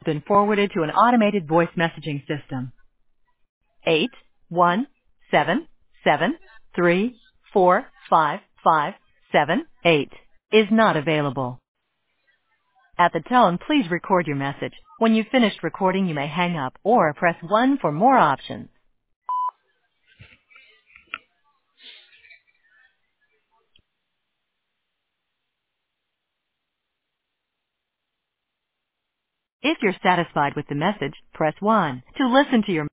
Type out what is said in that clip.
been forwarded to an automated voice messaging system. 81773455578 is not available. At the tone, please record your message. When you've finished recording, you may hang up or press 1 for more options. If you're satisfied with the message, press 1. To listen to your